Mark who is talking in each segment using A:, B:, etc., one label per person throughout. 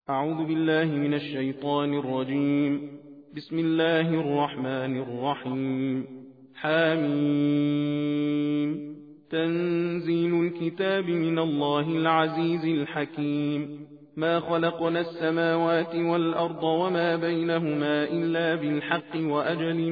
A: أعوذ بالله من الشيطان الرجيم. بسم الله الرحمن الرحيم. حميم. تنزيل الكتاب من الله العزيز الحكيم. ما خلقنا السماوات والأرض وما بينهما إلا بالحق وأجل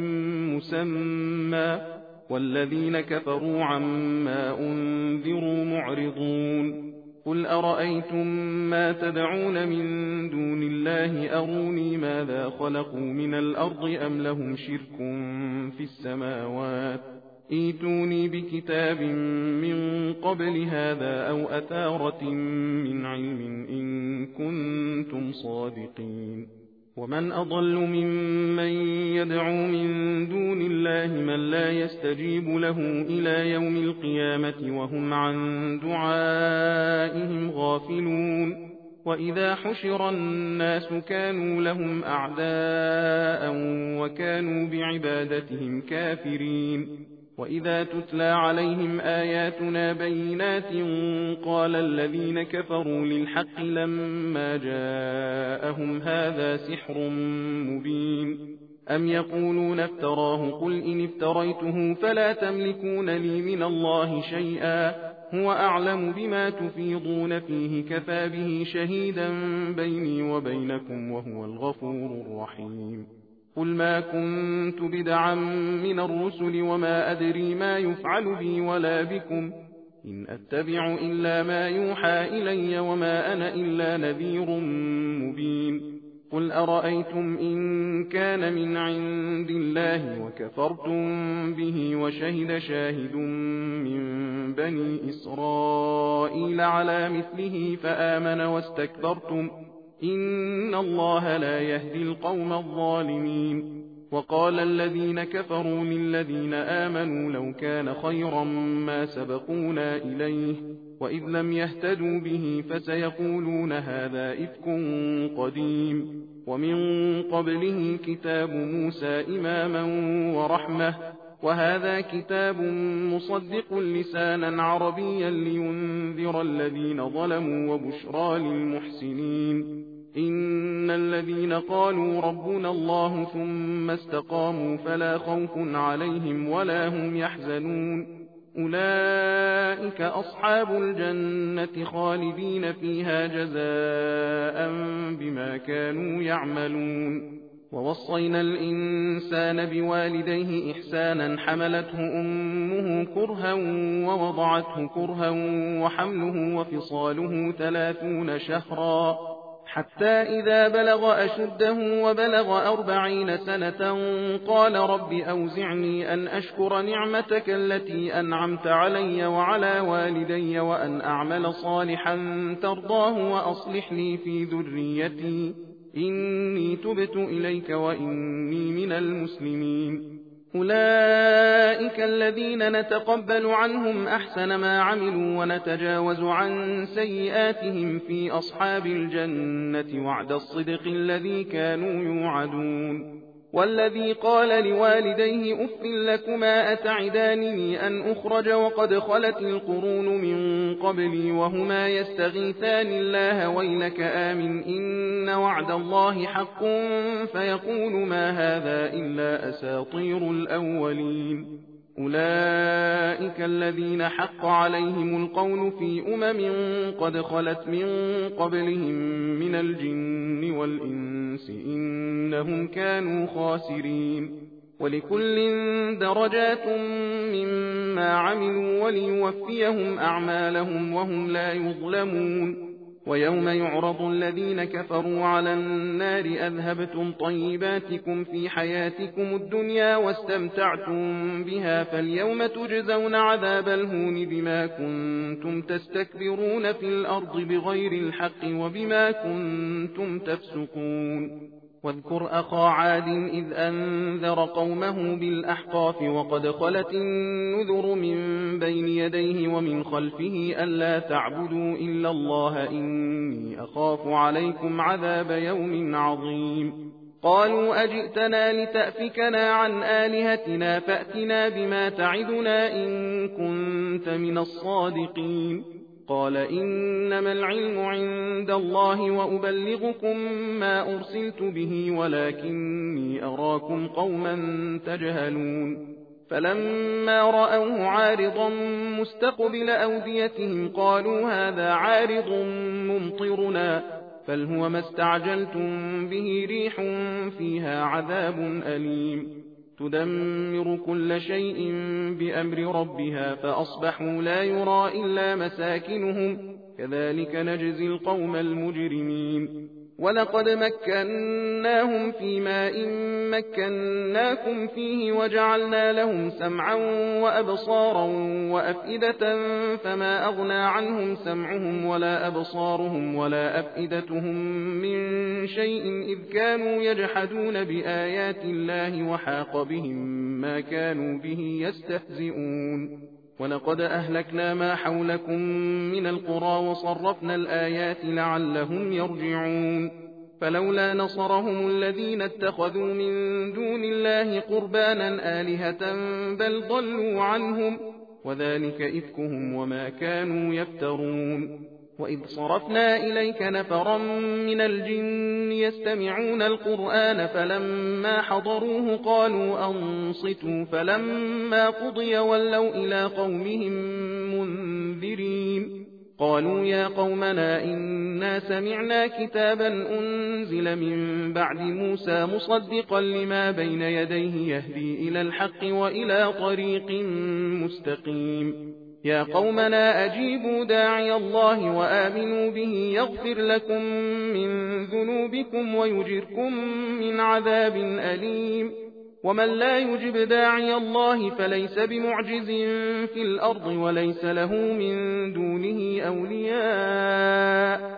A: مسمى، والذين كفروا عما أنذروا معرضون. قل أرأيتم ما تدعون من دون الله أروني ماذا خلقوا من الأرض أم لهم شرك في السماوات، ائتوني بكتاب من قبل هذا أو أثارة من علم إن كنتم صادقين. ومن أضل ممن يدعو من دون الله من لا يستجيب له إلى يوم القيامة وهم عن دعائهم غافلون. وإذا حشر الناس كانوا لهم أعداء وكانوا بعبادتهم كافرين. وإذا تتلى عليهم آياتنا بينات قال الذين كفروا للحق لما جاءهم هذا سحر مبين. أم يقولون افتراه قل إن افتريته فلا تملكون لي من الله شيئا هو أعلم بما تفيضون فيه كفى به شهيدا بيني وبينكم وهو الغفور الرحيم. قل ما كنت بدعا من الرسل وما أدري ما يفعل بي ولا بكم إن أتبع إلا ما يوحى إلي وما أنا إلا نذير مبين. قل أرأيتم إن كان من عند الله وكفرتم به وشهد شاهد من بني إسرائيل على مثله فآمن واستكبرتم إن الله لا يهدي القوم الظالمين. وقال الذين كفروا للذين آمنوا لو كان خيرا ما سبقونا إليه وإذ لم يهتدوا به فسيقولون هذا إفك قديم. ومن قبله كتاب موسى إماما ورحمة وهذا كتاب مصدق لسانا عربيا لينذر الذين ظلموا وبشرى للمحسنين. إن الذين قالوا ربنا الله ثم استقاموا فلا خوف عليهم ولا هم يحزنون أولئك أصحاب الجنة خالدين فيها جزاء بما كانوا يعملون. ووصينا الإنسان بوالديه إحسانا حملته أمه كرها ووضعته كرها وحمله وفصاله 30 شهرا حتى إذا بلغ أشده وبلغ 40 سنة قال رب أوزعني أن أشكر نعمتك التي أنعمت علي وعلى والدي وأن أعمل صالحا ترضاه وأصلح لي في ذريتي إني تبت إليك وإني من المسلمين. أولئك الذين نتقبل عنهم أحسن ما عملوا ونتجاوز عن سيئاتهم في أصحاب الجنة وعد الصدق الذي كانوا يوعدون. والذي قال لوالديه أف لكما أتعدانني أن أخرج وقد خلت القرون من قبلي وهما يستغيثان الله ويلك آمن إن وعد الله حق فيقول ما هذا إلا أساطير الأولين. أولئك الذين حق عليهم القول في قد خلت من قبلهم من الجن والإنس إنهم كانوا خاسرين. ولكل درجات مما عملوا وليوفيهم أعمالهم وهم لا يظلمون. ويوم يعرض الذين كفروا على النار أذهبتم طيباتكم في حياتكم الدنيا واستمتعتم بها فاليوم تجزون عذاب الهون بما كنتم تستكبرون في الأرض بغير الحق وبما كنتم تفسقون. واذكر أخا عاد إذ أنذر قومه بالأحقاف وقد خلت النذر من بين يديه ومن خلفه ألا تعبدوا إلا الله إني أخاف عليكم عذاب يوم عظيم. قالوا أجئتنا لتأفكنا عن آلهتنا فأتنا بما تعدنا إن كنت من الصادقين. قال إنما العلم عند الله وأبلغكم ما أرسلت به ولكني أراكم قوما تجهلون فلما رأوه عارضا مستقبل أوديتهم قالوا هذا عارض ممطرنا بل هو ما استعجلتم به ريح فيها عذاب أليم تدمر كل شيء بأمر ربها فأصبحوا لا يرى إلا مساكنهم كذلك نجزي القوم المجرمين ولقد مكناهم في ماء مكناكم فيه وجعلنا لهم سمعا وأبصارا وأفئدة فما أغنى عنهم سمعهم ولا أبصارهم ولا أفئدتهم من شيء إذ كانوا يجحدون بآيات الله وحاق بهم ما كانوا به يستهزئون ولقد أهلكنا ما حولكم من القرى وصرفنا الآيات لعلهم يرجعون فلولا نصرهم الذين اتخذوا من دون الله قربانا آلهة بل ضلوا عنهم وذلك إفكهم وما كانوا يفترون وإذ صرفنا إليك نفرا من الجن يستمعون القرآن فلما حضروه قالوا أنصتوا فلما قضي ولوا إلى قومهم منذرين قالوا يا قومنا إنا سمعنا كتابا أنزل من بعد موسى مصدقا لما بين يديه يهدي إلى الحق وإلى طريق مستقيم يا قومنا أجيبوا داعي الله وآمنوا به يغفر لكم من ذنوبكم ويجركم من عذاب أليم ومن لا يجب داعي الله فليس بمعجز في الأرض وليس له من دونه أولياء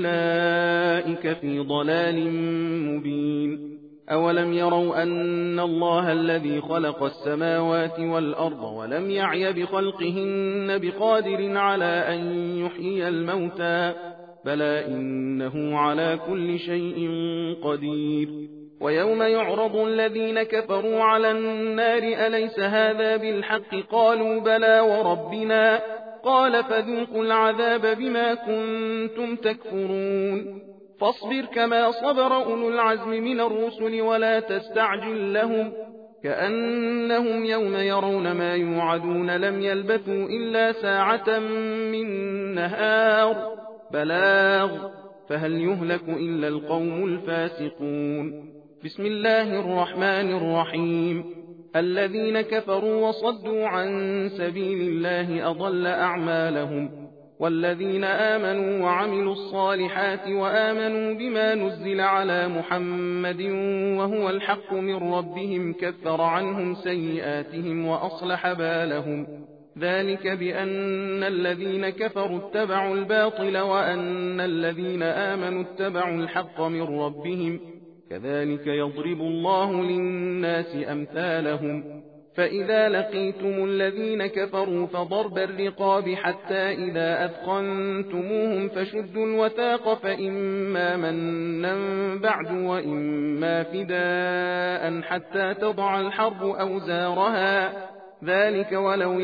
A: أولئك في ضلال مبين أولم يروا أن الله الذي خلق السماوات والأرض ولم يعي بخلقهن بقادر على أن يحيي الموتى بلى إنه على كل شيء قدير ويوم يعرض الذين كفروا على النار أليس هذا بالحق قالوا بلى وربنا قال فذوقوا العذاب بما كنتم تكفرون فاصبر كما صبر أولو العزم من الرسل ولا تستعجل لهم كأنهم يوم يرون ما يوعدون لم يلبثوا إلا ساعة من نهار بلاغ فهل يهلك إلا القوم الفاسقون بسم الله الرحمن الرحيم الذين كفروا وصدوا عن سبيل الله أضل أعمالهم والذين آمنوا وعملوا الصالحات وآمنوا بما نزل على محمد وهو الحق من ربهم كفر عنهم سيئاتهم وأصلح بالهم ذلك بأن الذين كفروا اتبعوا الباطل وأن الذين آمنوا اتبعوا الحق من ربهم كذلك يضرب الله للناس أمثالهم فإذا لقيتم الذين كفروا فضرب الرقاب حتى إذا أثخنتموهم فشدوا الوثاق فإما منا بعد وإما فداء حتى تضع الحرب أوزارها ذلك ولو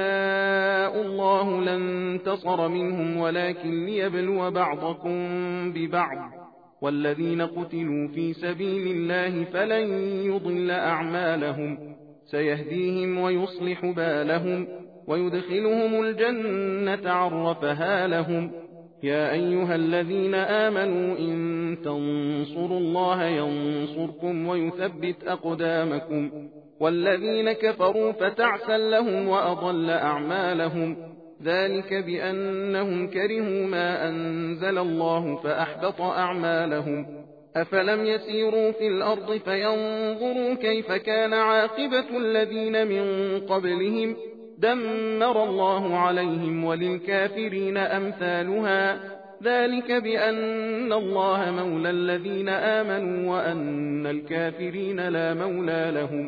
A: يشاء الله لانتصر منهم ولكن ليبلو بعضكم ببعض والذين قتلوا في سبيل الله فلن يضل أعمالهم سيهديهم ويصلح بالهم ويدخلهم الجنة عرفها لهم يا أيها الذين آمنوا إن تنصروا الله ينصركم ويثبت أقدامكم والذين كفروا فتعسا لهم وأضل أعمالهم ذلك بأنهم كرهوا ما أنزل الله فأحبط أعمالهم أفلم يسيروا في الأرض فينظروا كيف كان عاقبة الذين من قبلهم دمر الله عليهم وللكافرين أمثالها ذلك بأن الله مولى الذين آمنوا وأن الكافرين لا مولى لهم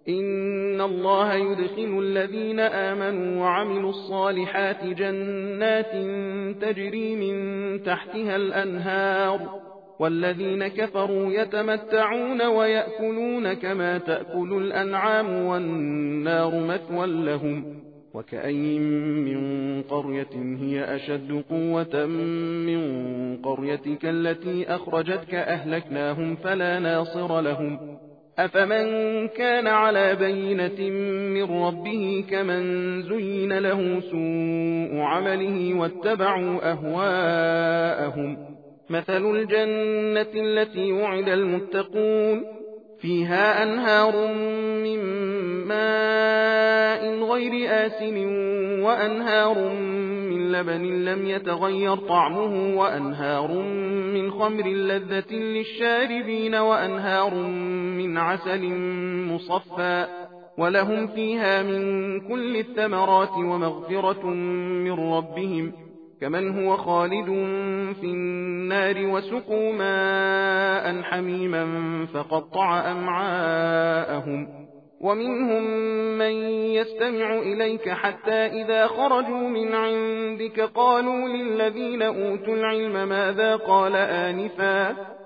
A: إن الله يدخل الذين آمنوا وعملوا الصالحات جنات تجري من تحتها الأنهار والذين كفروا يتمتعون ويأكلون كما تأكل الأنعام والنار مثوى لهم وكأين من قرية هي أشد قوة من قريتك التي أخرجتك أهلكناهم فلا ناصر لهم أفمن كان على بينة من ربه كمن زين له سوء عمله واتبعوا أهواءهم مثل الجنة التي وعد المتقون فيها أنهار من ماء غير آسن وأنهار من لبن لم يتغير طعمه وأنهار من خمر لذة للشاربين وأنهار من عسل مصفى ولهم فيها من كل الثمرات ومغفرة من ربهم كمن هو خالد في النار وسقوا ماء حميما فقطع أمعاءهم ومنهم من يستمع إليك حتى إذا خرجوا من عندك قالوا للذين أوتوا العلم ماذا قال آنفا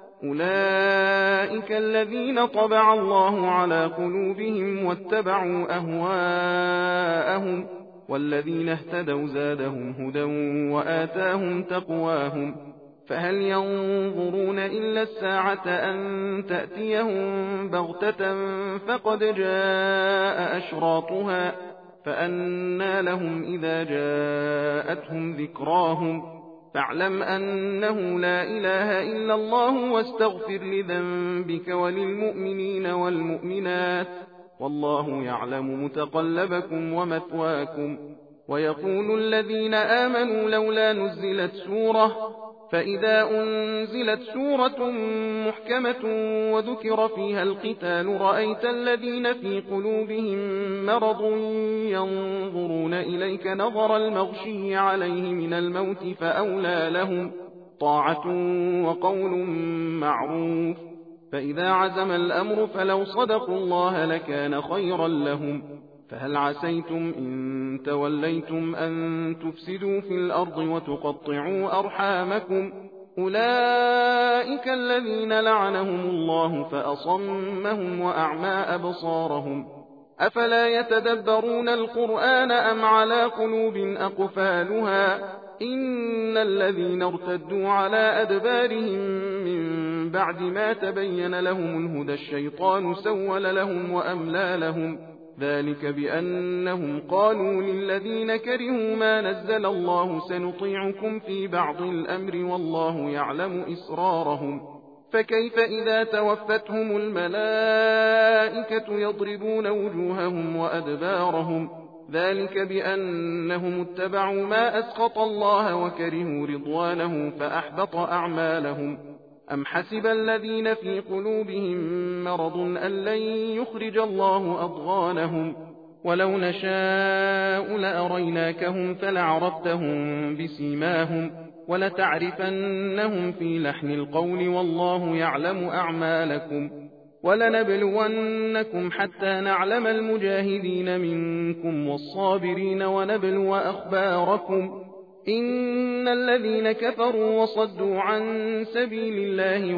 A: أولئك الذين طبع الله على قلوبهم واتبعوا أهواءهم والذين اهتدوا زادهم هدى وآتاهم تقواهم فهل ينظرون إلا الساعة أن تأتيهم بغتة فقد جاء أشراطها فأنى لهم إذا جاءتهم ذكراهم فاعلم أنه لا إله إلا الله واستغفر لذنبك وللمؤمنين والمؤمنات والله يعلم متقلبكم ومثواكم ويقول الذين آمنوا لولا نزلت سورة فإذا أنزلت سورة محكمة وذكر فيها القتال رأيت الذين في قلوبهم مرض ينظرون إليك نظر المغشي عليه من الموت فأولى لهم طاعة وقول معروف فإذا عزم الأمر فلو صدقوا الله لكان خيرا لهم فهل عسيتم إن توليتم أن تفسدوا في الأرض وتقطعوا أرحامكم أولئك الذين لعنهم الله فأصمهم وأعمى أبصارهم أفلا يتدبرون القرآن أم على قلوب أقفالها إن الذين ارتدوا على أدبارهم من بعد ما تبين لهم الهدى الشيطان سول لهم وأملى لهم ذلك بأنهم قالوا للذين كرهوا ما نزل الله سنطيعكم في بعض الأمر والله يعلم إسرارهم فكيف إذا توفتهم الملائكة يضربون وجوههم وأدبارهم ذلك بأنهم اتبعوا ما أسخط الله وكرهوا رضوانه فأحبط أعمالهم أم حسب الذين في قلوبهم مرض أن لن يخرج الله أضغانهم ولو نشاء لأريناكهم فلعرفتهم بسيماهم ولتعرفنهم في لحن القول والله يعلم أعمالكم ولنبلونكم حتى نعلم المجاهدين منكم والصابرين ونبلو أخباركم إن الذين كفروا وصدوا عن سبيل الله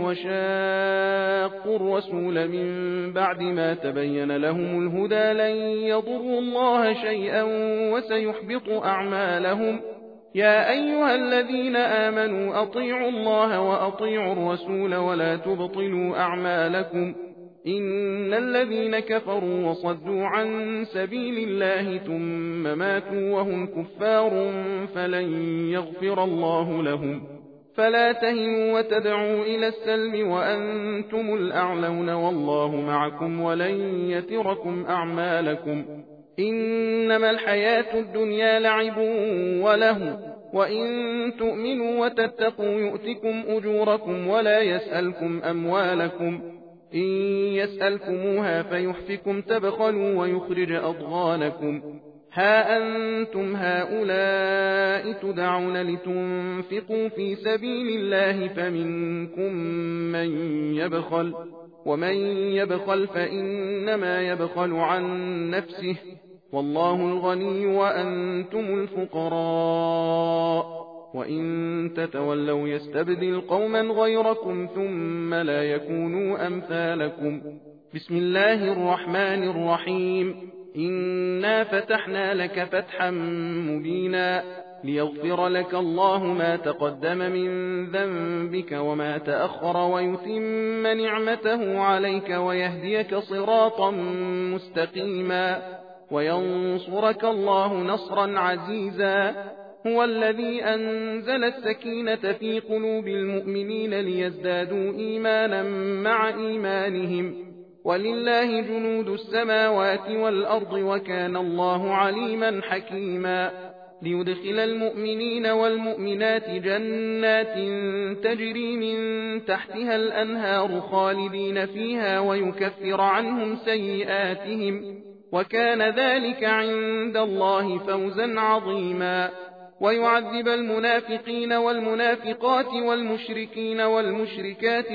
A: وشاقوا الرسول من بعد ما تبين لهم الهدى لن يضروا الله شيئا وسيحبط أعمالهم يا أيها الذين آمنوا أطيعوا الله وأطيعوا الرسول ولا تبطلوا أعمالكم إن الذين كفروا وصدوا عن سبيل الله ثم ماتوا وهم كفار فلن يغفر الله لهم فلا تهنوا وتدعوا إلى السلم وأنتم الأعلون والله معكم ولن يتركم أعمالكم إنما الحياة الدنيا لعب وله وإن تؤمنوا وتتقوا يؤتكم أجوركم ولا يسألكم أموالكم إن يسألكموها فيحفكم تبخلوا ويخرج أضغانكم ها أنتم هؤلاء تدعون لتنفقوا في سبيل الله فمنكم من يبخل ومن يبخل فإنما يبخل عن نفسه والله الغني وأنتم الفقراء وإن تتولوا يستبدل قوما غيركم ثم لا يكونوا أمثالكم بسم الله الرحمن الرحيم إنا فتحنا لك فتحا مبينا ليغفر لك الله ما تقدم من ذنبك وما تأخر ويتم نعمته عليك ويهديك صراطا مستقيما وينصرك الله نصرا عزيزا هو الذي أنزل السكينة في قلوب المؤمنين ليزدادوا إيمانا مع إيمانهم ولله جنود السماوات والأرض وكان الله عليما حكيما ليدخل المؤمنين والمؤمنات جنات تجري من تحتها الأنهار خالدين فيها ويكفر عنهم سيئاتهم وكان ذلك عند الله فوزا عظيما ويعذب المنافقين والمنافقات والمشركين والمشركات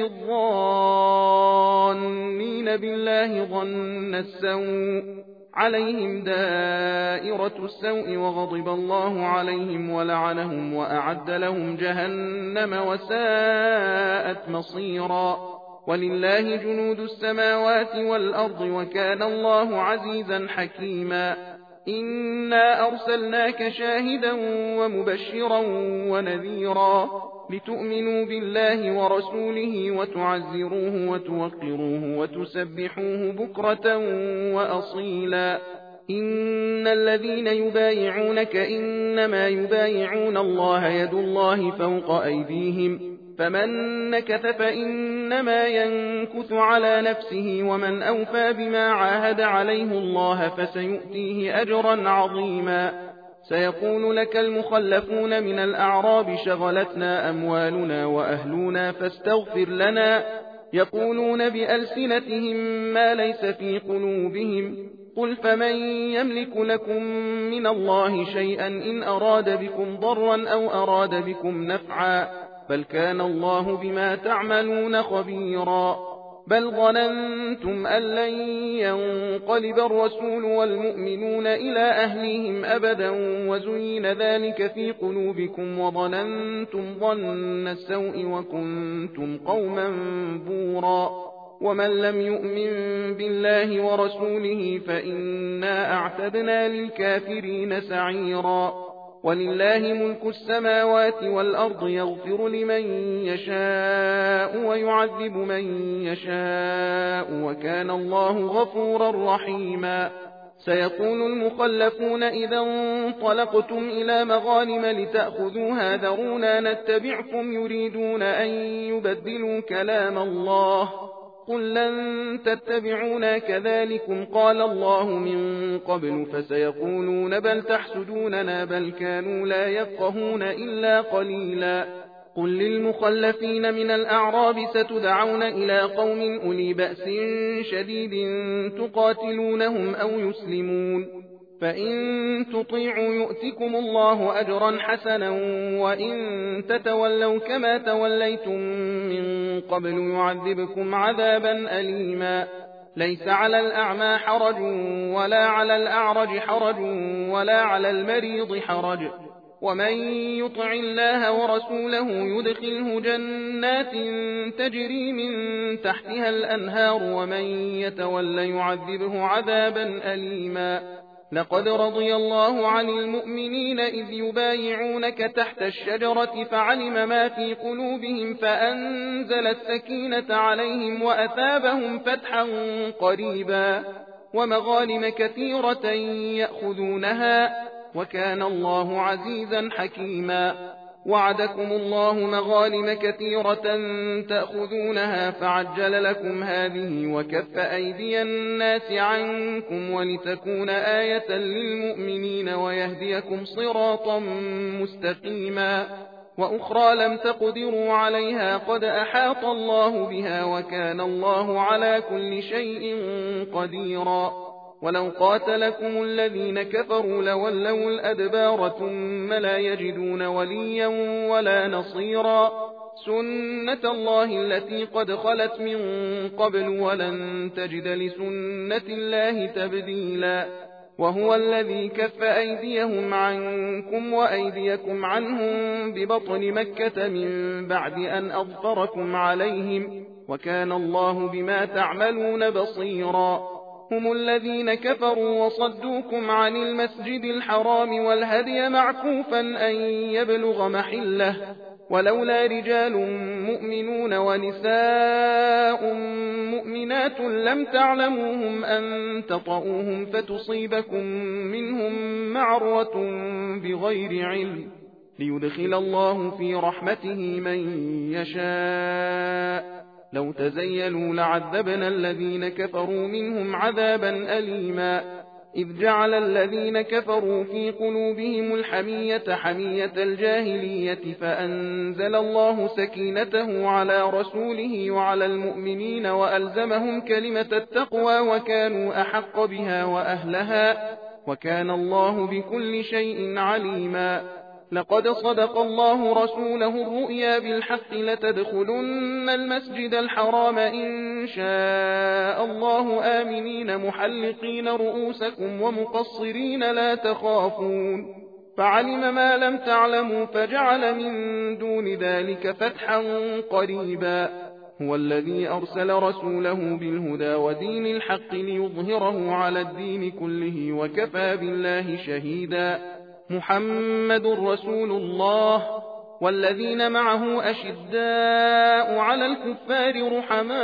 A: الظانين بالله ظن السوء عليهم دائرة السوء وغضب الله عليهم ولعنهم وأعد لهم جهنم وساءت مصيرا ولله جنود السماوات والأرض وكان الله عزيزا حكيما إنا أرسلناك شاهدا ومبشرا ونذيرا لتؤمنوا بالله ورسوله وتعزروه وتوقروه وتسبحوه بكرة وأصيلا إن الذين يبايعونك إنما يبايعون الله يد الله فوق أيديهم فمن نكث فإنما ينكث على نفسه ومن أوفى بما عاهد عليه الله فسيؤتيه أجرا عظيما سيقول لك المخلفون من الأعراب شغلتنا أموالنا وأهلنا فاستغفر لنا يقولون بألسنتهم ما ليس في قلوبهم قل فمن يملك لكم من الله شيئا إن أراد بكم ضرا أو أراد بكم نفعا بل كان الله بما تعملون خبيرا بل ظننتم أن لن ينقلب الرسول والمؤمنون إلى أهليهم أبدا وزين ذلك في قلوبكم وظننتم ظن السوء وكنتم قوما بورا ومن لم يؤمن بالله ورسوله فإنا أعتدنا للكافرين سعيرا ولله ملك السماوات والأرض يغفر لمن يشاء ويعذب من يشاء وكان الله غفورا رحيما سيقول المخلفون إذا انطلقتم إلى مغانم لتأخذوها ذرونا نتبعكم يريدون أن يبدلوا كلام الله قل لن تتبعونا كذلكم قال الله من قبل فسيقولون بل تحسدوننا بل كانوا لا يفقهون إلا قليلا قل للمخلفين من الأعراب ستدعون إلى قوم أولي بأس شديد تقاتلونهم أو يسلمون فإن تطيعوا يؤتكم الله أجرا حسنا وإن تتولوا كما توليتم من قبل يعذبكم عذابا أليما ليس على الأعمى حرج ولا على الأعرج حرج ولا على المريض حرج ومن يطع الله ورسوله يدخله جنات تجري من تحتها الأنهار ومن يتول يعذبه عذابا أليما لقد رضي الله عن المؤمنين إذ يبايعونك تحت الشجرة فعلم ما في قلوبهم فأنزل السكينة عليهم وأثابهم فتحا قريبا ومغانم كثيرة يأخذونها وكان الله عزيزا حكيما وعدكم الله مغانم كثيرة تأخذونها فعجل لكم هذه وكف أيدي الناس عنكم ولتكون آية للمؤمنين ويهديكم صراطا مستقيما وأخرى لم تقدروا عليها قد أحاط الله بها وكان الله على كل شيء قديرا ولو قاتلكم الذين كفروا لولوا الأدبار ثم لا يجدون وليا ولا نصيرا سنة الله التي قد خلت من قبل ولن تجد لسنة الله تبديلا وهو الذي كف أيديهم عنكم وأيديكم عنهم ببطن مكة من بعد أن أظفركم عليهم وكان الله بما تعملون بصيرا هم الذين كفروا وصدوكم عن المسجد الحرام والهدي معكوفا أن يبلغ محله ولولا رجال مؤمنون ونساء مؤمنات لم تعلموهم أن تطؤوهم فتصيبكم منهم معرة بغير علم ليدخل الله في رحمته من يشاء لو تزيلوا لعذبنا الذين كفروا منهم عذابا أليما إذ جعل الذين كفروا في قلوبهم الحمية حمية الجاهلية فأنزل الله سكينته على رسوله وعلى المؤمنين وألزمهم كلمة التقوى وكانوا أحق بها وأهلها وكان الله بكل شيء عليما لقد صدق الله رسوله الرؤيا بالحق لتدخلن المسجد الحرام إن شاء الله آمنين محلقين رؤوسكم ومقصرين لا تخافون فعلم ما لم تعلموا فجعل من دون ذلك فتحا قريبا هو الذي أرسل رسوله بالهدى ودين الحق ليظهره على الدين كله وكفى بالله شهيدا محمد رسول الله والذين معه أشداء على الكفار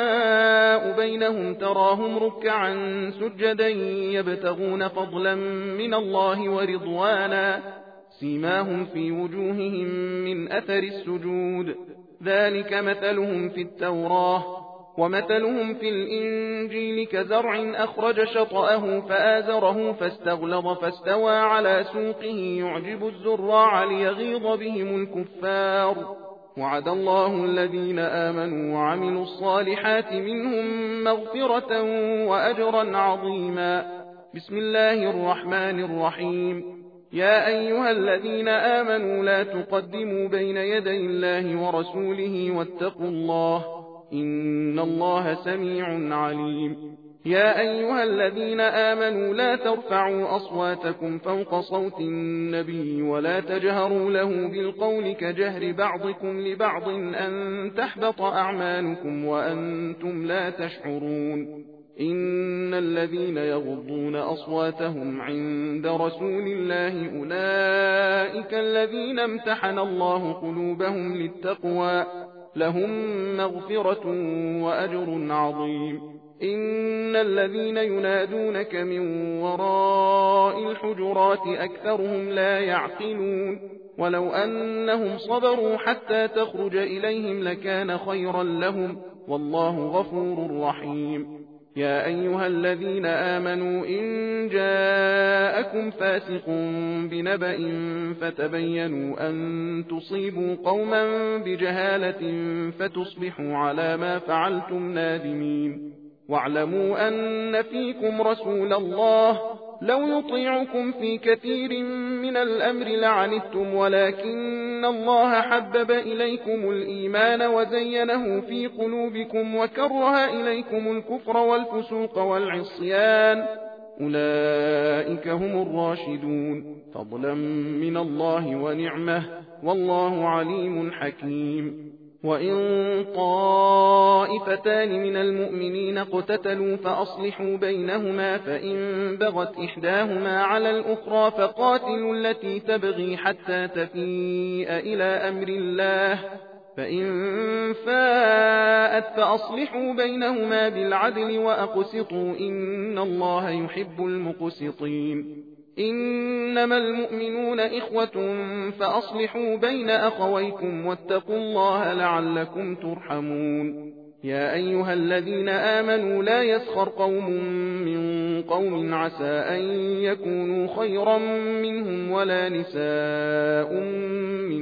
A: رحماء بينهم تراهم ركعا سجدا يبتغون فضلا من الله ورضوانا سيماهم في وجوههم من أثر السجود ذلك مثلهم في التوراة ومثلهم في الإنجيل كزرع أخرج شطأه فآزره فاستغلظ فاستوى على سوقه يعجب الزراع ليغيظ بهم الكفار وعد الله الذين آمنوا وعملوا الصالحات منهم مغفرة وأجرا عظيما بسم الله الرحمن الرحيم يا أيها الذين آمنوا لا تقدموا بين يدي الله ورسوله واتقوا الله إن الله سميع عليم يا أيها الذين آمنوا لا ترفعوا أصواتكم فوق صوت النبي ولا تجهروا له بالقول كجهر بعضكم لبعض أن تحبط أعمالكم وأنتم لا تشعرون إن الذين يغضون أصواتهم عند رسول الله أولئك الذين امتحن الله قلوبهم للتقوى لهم مغفرة وأجر عظيم إن الذين ينادونك من وراء الحجرات أكثرهم لا يعقلون ولو أنهم صبروا حتى تخرج إليهم لكان خيرا لهم والله غفور رحيم يا أيها الذين آمنوا إن جاءكم فاسق بنبأ فتبينوا أن تصيبوا قوما بجهالة فتصبحوا على ما فعلتم نادمين واعلموا أن فيكم رسول الله لو يطيعكم في كثير من الأمر لعنتم ولكن الله حبب إليكم الإيمان وزينه في قلوبكم وكره إليكم الكفر والفسوق والعصيان أولئك هم الراشدون فضلا من الله ونعمه والله عليم حكيم وإن طائفتان من المؤمنين اقتتلوا فأصلحوا بينهما فإن بغت إحداهما على الأخرى فقاتلوا التي تبغي حتى تفيء إلى أمر الله فإن فاءت فأصلحوا بينهما بالعدل وأقسطوا إن الله يحب المقسطين إنما المؤمنون إخوة فأصلحوا بين أخويكم واتقوا الله لعلكم ترحمون يا أيها الذين آمنوا لا يسخر قوم من قوم عسى أن يكونوا خيرا منهم ولا نساء من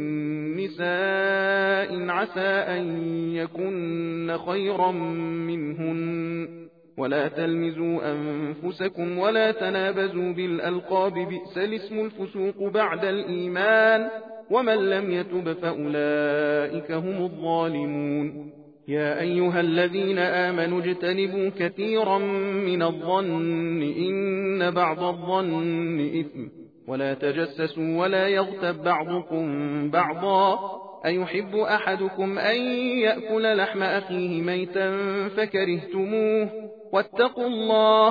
A: نساء عسى أن يكن خيرا منهن ولا تلمزوا أنفسكم ولا تنابزوا بالألقاب بئس الاسم الفسوق بعد الإيمان ومن لم يتب فأولئك هم الظالمون يا أيها الذين آمنوا اجتنبوا كثيرا من الظن إن بعض الظن إثم ولا تجسسوا ولا يغتب بعضكم بعضا أيحب أحدكم أن يأكل لحم أخيه ميتا فكرهتموه واتقوا الله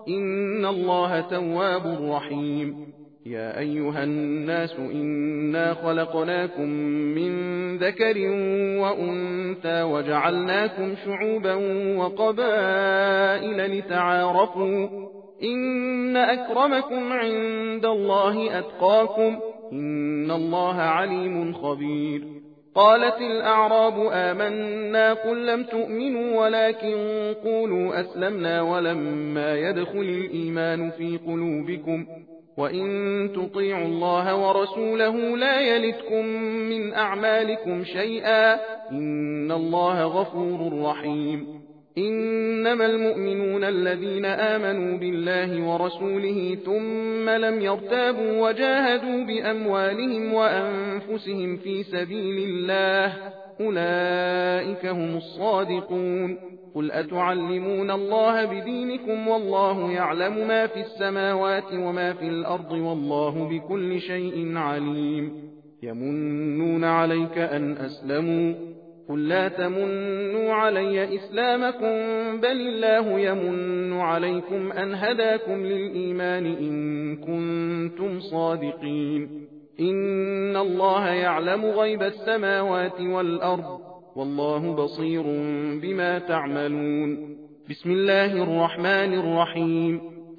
A: إن الله تواب رحيم يا أيها الناس إنا خلقناكم من ذكر وأنثى وجعلناكم شعوبا وقبائل لتعارفوا إن أكرمكم عند الله أتقاكم إن الله عليم خبير قالت الأعراب آمنا قل لم تؤمنوا ولكن قولوا أسلمنا ولما يدخل الإيمان في قلوبكم وإن تطيعوا الله ورسوله لا يلتكم من أعمالكم شيئا إن الله غفور رحيم إنما المؤمنون الذين آمنوا بالله ورسوله ثم لم يرتابوا وجاهدوا بأموالهم وأنفسهم في سبيل الله أولئك هم الصادقون قل أتعلمون الله بدينكم والله يعلم ما في السماوات وما في الأرض والله بكل شيء عليم يمنون عليك أن أسلموا قل لا تمنوا علي إسلامكم بل الله يمن عليكم أن هداكم للإيمان إن كنتم صادقين إن الله يعلم غيب السماوات والأرض والله بصير بما تعملون بسم الله الرحمن الرحيم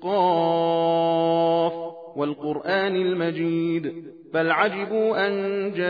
A: قاف والقرآن المجيد بل عجبوا أن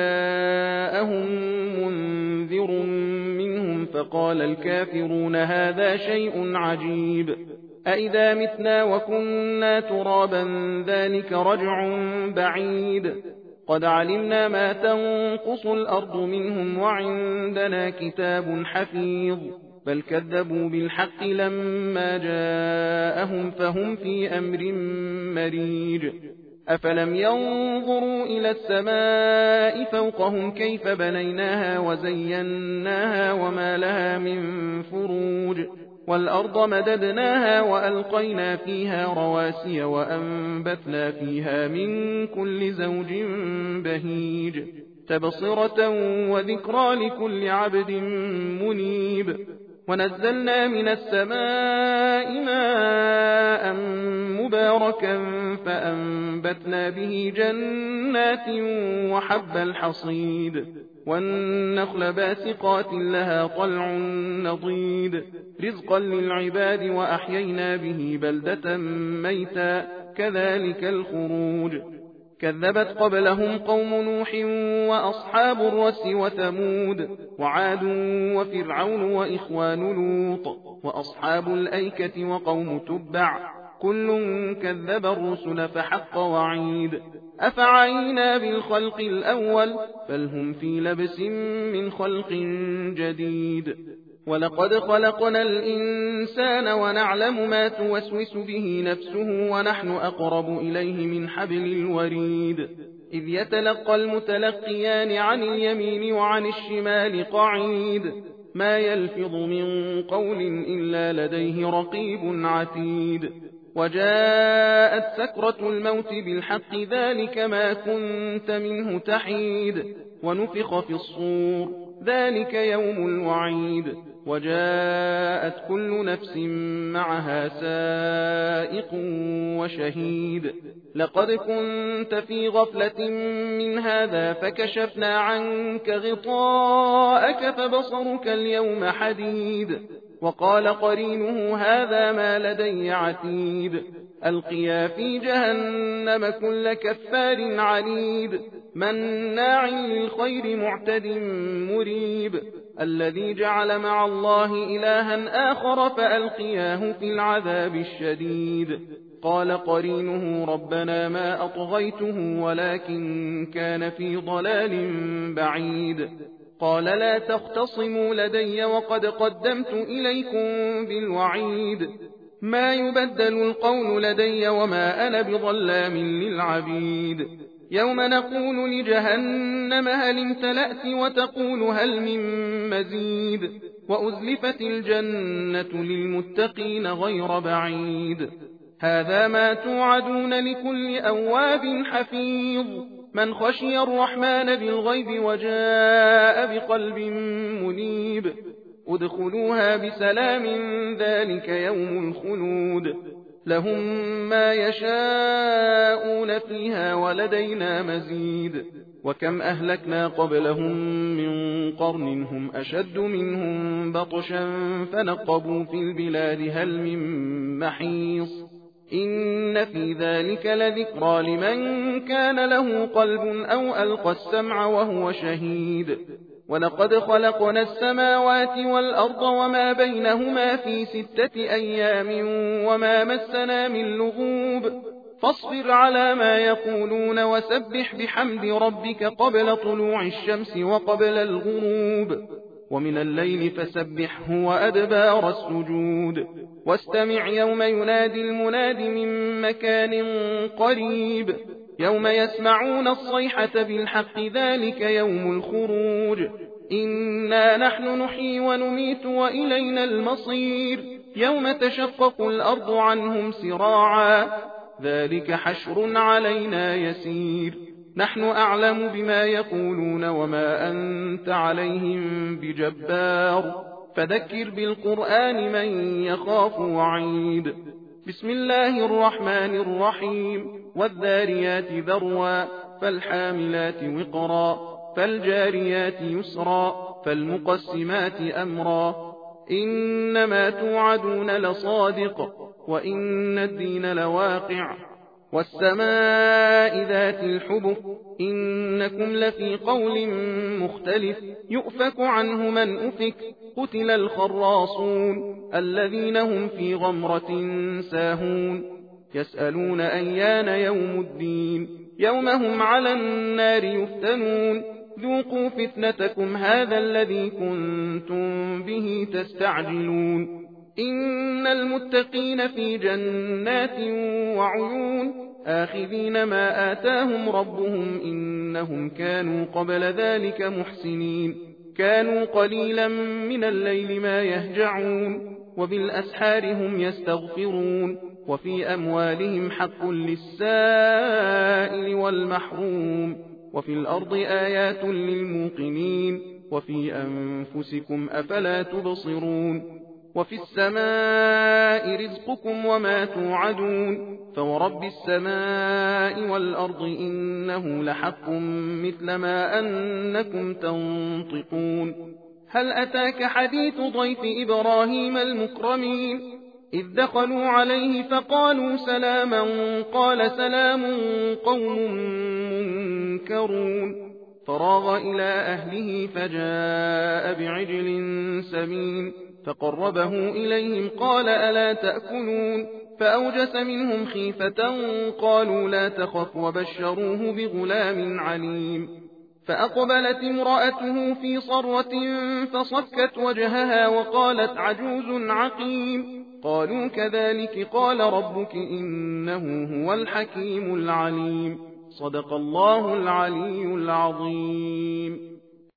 A: جاءهم منذر منهم فقال الكافرون هذا شيء عجيب أئذا متنا وكنا ترابا ذلك رجع بعيد قد علمنا ما تنقص الأرض منهم وعندنا كتاب حفيظ بل كذبوا بالحق لما جاءهم فهم في أمر مريج أفلم ينظروا إلى السماء فوقهم كيف بنيناها وزيناها وما لها من فروج والأرض مددناها وألقينا فيها رواسي وأنبتنا فيها من كل زوج بهيج تبصرة وذكرى لكل عبد منيب ونزلنا من السماء ماء مباركا فأنبتنا به جنات وحب الحصيد والنخل باسقات لها طلع نضيد رزقا للعباد وأحيينا به بلدة ميتا كذلك الخروج كذبت قبلهم قوم نوح وأصحاب الرس وثمود وعاد وفرعون وإخوان لوط وأصحاب الأيكة وقوم تبع كل كذب الرسل فحق وعيد أفعينا بالخلق الأول بل هم في لبس من خلق جديد ولقد خلقنا الإنسان ونعلم ما توسوس به نفسه ونحن أقرب إليه من حبل الوريد إذ يتلقى المتلقيان عن اليمين وعن الشمال قعيد ما يلفظ من قول إلا لديه رقيب عتيد وجاءت سكرة الموت بالحق ذلك ما كنت منه تحيد ونفخ في الصور ذلك يوم الوعيد وجاءت كل نفس معها سائق وشهيد لقد كنت في غفلة من هذا فكشفنا عنك غطاءك فبصرك اليوم حديد وقال قرينه هذا ما لدي عتيد ألقيا في جهنم كل كفار عنيد مناع للخير معتد مريب الذي جعل مع الله إلها آخر فألقياه في العذاب الشديد قال قرينه ربنا ما أطغيته ولكن كان في ضلال بعيد قال لا تختصموا لدي وقد قدمت إليكم بالوعيد ما يبدل القول لدي وما أنا بظلام للعبيد يوم نقول لجهنم هل امتلأت وتقول هل من مزيد وأزلفت الجنة للمتقين غير بعيد هذا ما توعدون لكل أواب حفيظ من خشي الرحمن بالغيب وجاء بقلب منيب ادخلوها بسلام ذلك يوم الخلود لهم ما يشاءون فيها ولدينا مزيد وكم أهلكنا قبلهم من قرن هم أشد منهم بطشا فنقبوا في البلاد هل من محيص إن في ذلك لذكرى لمن كان له قلب أو ألقى السمع وهو شهيد ولقد خلقنا السماوات والأرض وما بينهما في 6 أيام وما مسنا من لغوب فاصبر على ما يقولون وسبح بحمد ربك قبل طلوع الشمس وقبل الغروب ومن الليل فسبحه وأدبار السجود واستمع يوم ينادي المناد من مكان قريب يوم يسمعون الصيحة بالحق ذلك يوم الخروج إنا نحن نحيي ونميت وإلينا المصير يوم تشقق الأرض عنهم سراعا ذلك حشر علينا يسير نحن أعلم بما يقولون وما أنت عليهم بجبار فذكر بالقرآن من يخاف وعيد بسم الله الرحمن الرحيم والذاريات ذروا فالحاملات وقرا فالجاريات يسرا فالمقسمات أمرا إنما توعدون لصادق وإن الدين لواقع والسماء ذات الحبك إنكم لفي قول مختلف يؤفك عنه من أفك قتل الخراصون الذين هم في غمرة ساهون يسألون أيان يوم الدين يوم هم على النار يفتنون ذوقوا فتنتكم هذا الذي كنتم به تستعجلون إن المتقين في جنات وعيون آخذين ما آتاهم ربهم إنهم كانوا قبل ذلك محسنين كانوا قليلا من الليل ما يهجعون وبالأسحار هم يستغفرون وفي أموالهم حق للسائل والمحروم وفي الأرض آيات للموقنين وفي أنفسكم أفلا تبصرون وفي السماء رزقكم وما توعدون فورب السماء والأرض إنه لحق مثل ما أنكم تنطقون هل أتاك حديث ضيف إبراهيم المكرمين إذ دخلوا عليه فقالوا سلاما قال سلام قوم منكرون فراغ إلى أهله فجاء بعجل سمين فقربه إليهم قال ألا تأكلون فأوجس منهم خيفة قالوا لا تخف وبشروه بغلام عليم فأقبلت امرأته في صرة فصكت وجهها وقالت عجوز عقيم قالوا كذلك قال ربك إنه هو الحكيم العليم صدق الله العلي العظيم.